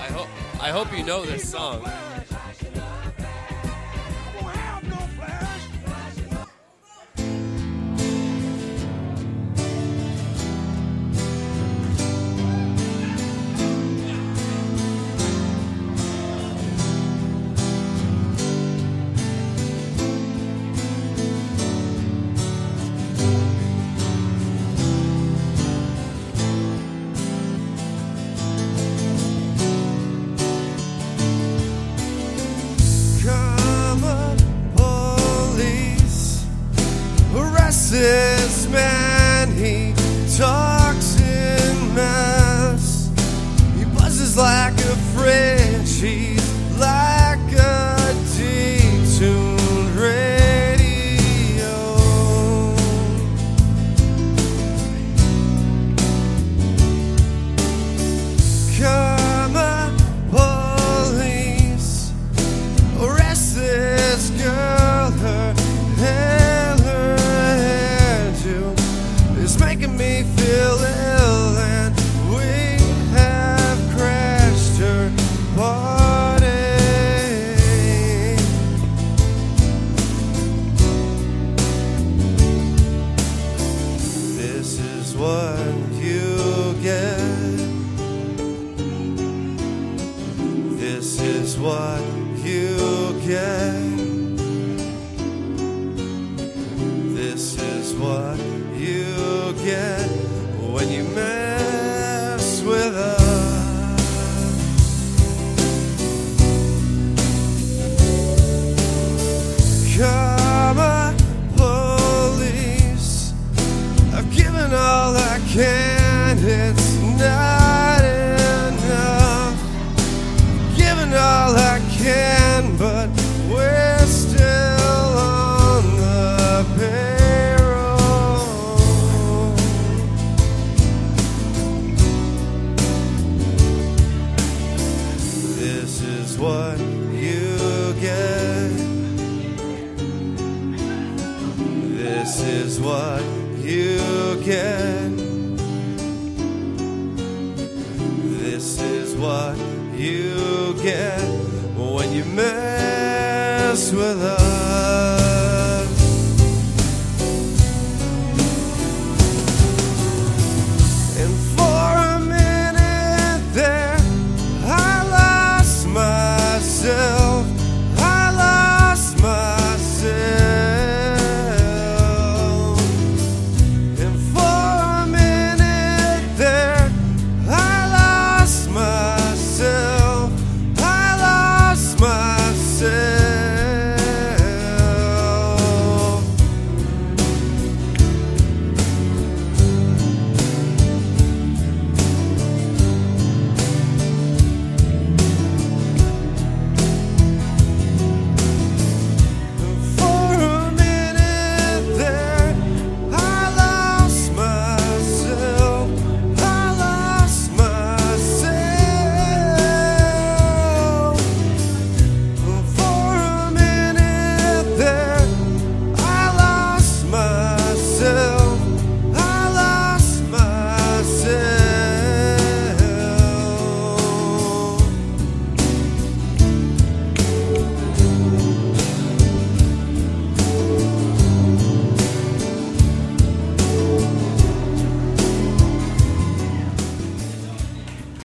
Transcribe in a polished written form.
I hope you know this song. This man, he talks in mass. He buzzes like a fridge. He's like a detuned radio. Come on, police, arrest this girl. Her making me feel ill, and we have crashed her party. This is what you get. This is what you get. This is what you get when you mess with us. Come on, police, I've given all I can. It's not enough. Given all I can, but we're still on the payroll. This is what you get. This is what you get. This is what you get when you mess with us.